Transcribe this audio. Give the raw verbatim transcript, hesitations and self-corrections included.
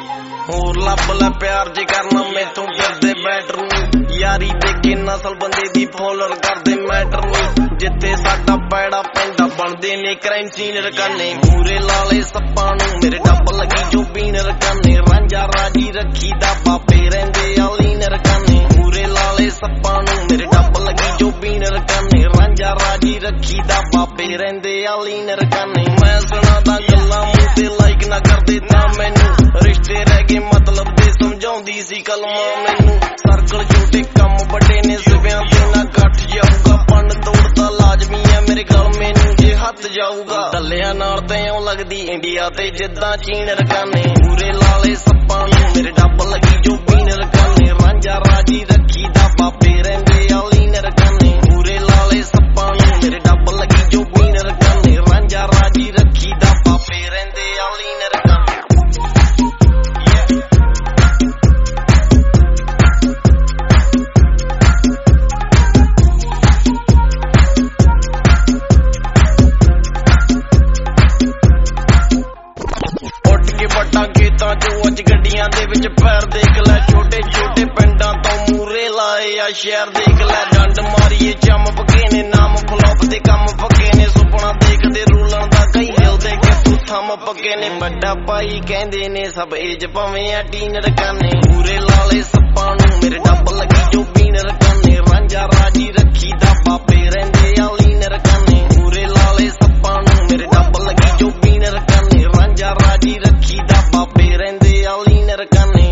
ਹੋਰ ਲੱਭ ਲੈ ਪਿਆਰ ਜੇ ਕਰਨਾ ਮੈਥੋਂ ਫਿਰਦੇ ਬੈਟਰ ਨੂੰ ਯਾਰੀ ਦੇ ਕੇ ਨਸਲ ਬੰਦੇ ਦੀ ਫੋਲਰ ਕਰਦੇ ਮੈਟਰ ਨੂੰ ਜਿੱਥੇ ਸਾਡਾ ਪੈੜਾ ਪੈਂਦਾ ਬਣਦੇ ਨੇ ਕ੍ਰਾਈਮ ਸੀਨ ਰਕਾਨੇ ਮੂਰੇ ਲਾਲੇ ਸੱਪਾਂ ਨੂੰ ਮੇਰੇ ਡੱਬ ਲੱਗੀ ਜੋ ਪੀਣ ਰਕਾਨੇ ਰਾਂਝਾ ਰਾਜੀ ਰੱਖੀ ਦਾ ਬਾਬੇ ਰਹਿੰਦੇ ਆ ਲੀਨ ਰਕਾਨੇ ਮੂਰੇ ਲਾਲੇ ਸੱਪਾਂ ਨੂੰ ਮੇਰੇ ਡੱਬ ਲੱਗੀ ਜੋ ਪੀਣ ਰਕਾਨੇ ਰਾਂਝਾ ਰਾਜੀ ਰੱਖੀ ਦਾ ਬਾਬੇ ਰਹਿੰਦੇ ਆ ਲੀਨ ਰਕਾਨੇ ਮੈਂ ਸੁਣਾ ਦਾ ਗੱਲਾਂ ਮੂੰਹ ਤੇ ਲਾਈਕ ਨਾ ਕਰਦੇ ਤਾਂ ਮੈਨੂੰ ਰਿਸ਼ਤੇ ਰਹਿ ਗਏ ਮਤਲਬ ਦੇ ਸਮਝਾਉਂਦੀ ਸੀ ਕਲਮਾਂ ਮੈਨੂੰ ਸਰਕਲ ਛੋਟੇ ਕੰਮ ਵੱਡੇ ਨੇ ਸਿਵਿਆਂ ਤੇ ਨਾ ਘੱਟ ਜਾਊਗਾ ਪੰਨ ਤੋੜਦਾ ਲਾਜ਼ਮੀ ਆ ਮੇਰੇ ਗਲ ਮੈਨੂੰ ਜੇ ਹੱਥ ਜਾਊਗਾ ਦੱਲਿਆਂ ਨਾਲ ਤੇ ਇਉਂ ਲੱਗਦੀ ਇੰਡੀਆ ਤੇ ਜਿੱਦਾਂ ਚੀਨ ਰਕਾਨੇ ਪੂਰੇ ਲਾਲੇ ਸੱਪਾਂ ਨੂੰ ਮੇਰੇ ਡੱਬ ਲੱਗੀ ਜੋ ਪੀਣ ਰਕਾਨੇ ਰਾਂਝਾ ਰਾਜੀ ਰੱਖੀ ਦਾ ਬਾਬੇ ਰਹਿੰਦੇ ਆ ਲੀਨ ਰਕਾਨੇ ਪੂਰੇ ਲਾਲੇ ਸੱਪਾਂ ਨੂੰ ਮੇਰੇ ਡੱਬ ਲੱਗੀ ਜੋ ਪੀਣ ਰਕਾਨੇ ਰਾਂਝਾ ਰਾਜੀ ਰੱਖੀ ਦਾ ਬਾਬੇ ਰਹਿੰਦੇ ਆ ਲੀਨ ਰਕਾਨੇ ਵੱਡਾ ਖੇਤਾਂ ਚੋਂ ਅੱਜ ਗੱਡੀਆਂ ਦੇ ਵਿੱਚ ਪੈਰ ਦੇਖ ਲੈ ਛੋਟੇ ਛੋਟੇ ਪਿੰਡਾਂ ਤੋਂ ਮੂਰੇ ਲਾਏ ਆ ਸ਼ਹਿਰ ਦੇਖ ਲੈ ਡੰਡ ਮਾਰੀਏ ਚੰਮ ਪੱਕੇ ਨੇ ਨਾਮ ਫਲੋਪ ਦੇ ਕੰਮ ਪੱਕੇ ਨੇ ਸੁਪਨਾ ਦੇਖਦੇ ਰੂਲਾਂ ਦਾ ਕਈ ਹਿਲਦੇ ਕਿ ਤੂੰ ਥੰਮ ਪੱਕੇ ਨੇ ਵੱਡਾ ਭਾਈ ਕਹਿੰਦੇ ਨੇ ਸਭ ਏਜ ਭਾਵੇਂ ਆ ਟੀਨ ਰਕਾਨੇ ਪੂਰੇ ਲਾਲੇ ਸੱਪਾਂ ਨੂੰ ਮੇਰੇ ਡੱਬ ਲੱਗੀ ਜੋ ਪੀਣ ਰਕਾਨੇ ਰਾਂਝਾ ਰਾਜੀ ਰੱਖੀ ਦਾ ਬਾਬੇ ਰਹਿੰਦੇ ਆ ਲੀਨ ਰਕਾਨੇ ਪੂਰੇ ਲਾਲੇ ਸੱਪਾਂ ਨੂੰ ਮੇਰੇ ਡੱਬ ਲੱਗੀ ਜੋ ਪੀਣ ਰਕਾਨੇ ਰਾਂਝਾ ਰਾਜੀ ਰੱਖੀ ਦਾ ਬਾਬੇ ਰਹਿੰਦੇ ਆ ਲੀਨ ਰਕਾਨੇ